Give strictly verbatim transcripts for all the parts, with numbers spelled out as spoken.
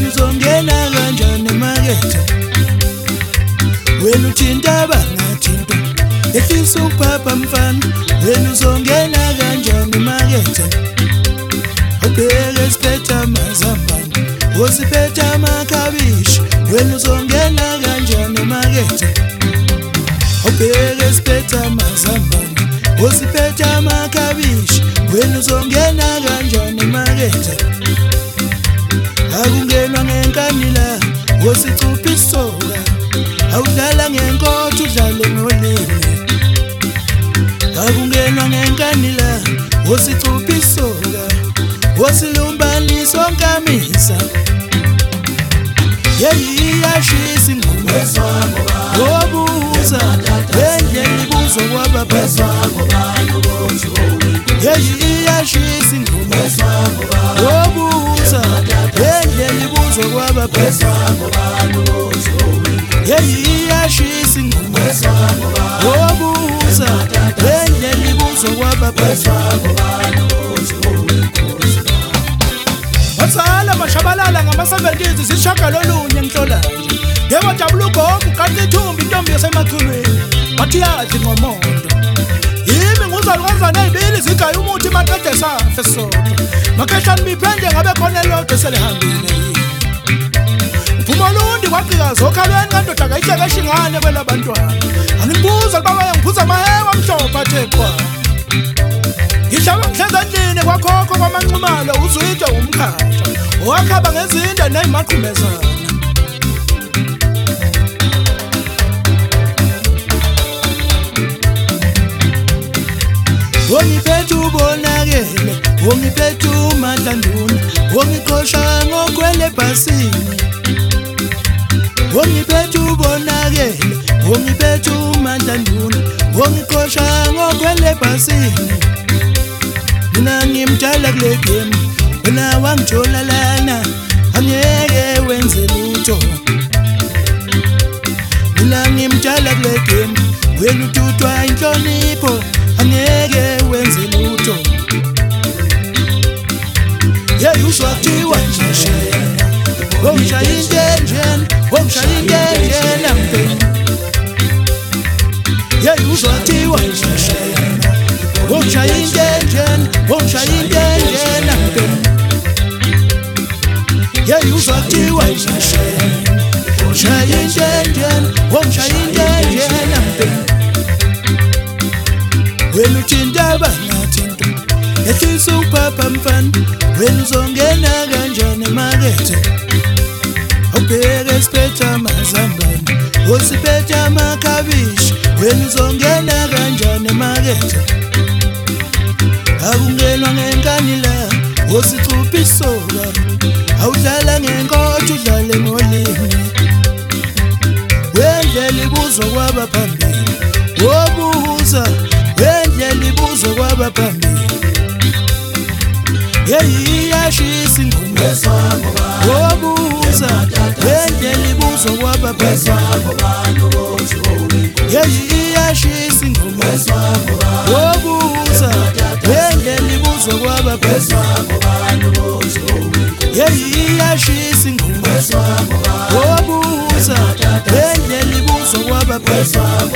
wena uzongena kanjani emakethe wena uthinta bangathinto ehlisa uphapha mfana wena uzongena kanjani emakethe ubheke siphethe amazambane usiphethe amakhabishi wena uzongena kanjani emakethe ubheke siphethe amazambane usiphethe amakhabishi wena uzongena kanjani emakethe akungenwa ngenkani la usicupha isoka awudlala ngenkotho udlale ngolimi akungenwa ngenkani la usicupha isoka usilumbanisa onkamisa yeyiyashisa ingoma wobuza endlela ibuzwa kwabaphathi yeyiyashisa ingoma wobuza endlela ibuzwa kwabaphathi yeyiyashisa ingoma wobuza endlela ibuzwa kwabaphathi Wasala mashabalala ngama-seventies sishaka lolunye ngihlolanje yebo jabula ugogo kanti ithumbi intombi yasemathulweni wathi yadli ngomondo yimi nguzalukazana ey'bili zigaya umuthi maqede safe sodwa makehlani biphende ngabe khona elodwa selihambile mvumo lundi kwaqikaza okhalweni kandoda kayihlekesha ingane kwela bantwana angibuza libaba ngiphuza amahewa amhlophe athe qwa Ngihlaba ngihleza endlini kwakhokho kwamanxumalo uzwide umkhatsha owakhaba ngezinda neyimaqhumezana Wongiphethe ubonakele wongiphethe uMandlanduna wongiqosha ngokwele bhasini Wongiphethe ubonakele wongiphethe uMandlanduna wongiqosha ngokwele bhasini Mina ngimdala kule game wena wangithola lana angeke wenze lutho Mina ngimdala kule game wena uthuthwa inhlonipho angeke wenze lutho Yeah usho kuthiwa nje wongishaya intenjeni wongishaya intenjeni mpeni Yeah usho kuthiwa nje Wongishaya intenjeni wongishaya intenjeni mpeni Yeah usho kuthiwa nje wongishaya intenjeni wongishaya intenjeni mpeni Wena uthinta bangathinto ehlisa uphapha mfana wena uzongena kanjani emakethe ubheke siphethe amazambane usiphethe amakhabishi wena uzongena kanjani emakethe akungenwa ngenkani la usicupha isoka awudlala ngenkotho udlale ngolimi wendlela ibuzwa kwabaphambili wobuza wendlela ibuzwa kwabaphambili yeyiyashisa ingoma wobuza wendlela ibuzwa kwabaphambili yeyiyashisa ingoma wobuza wendlela ibuzwa kwabaphambili yeyiyashisa ingoma wobuza wendlela ibuzwa kwabaphambili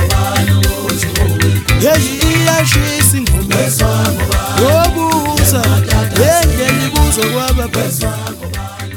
yeyiyashisa ingoma wobuza wendlela ibuzwa kwabaphambili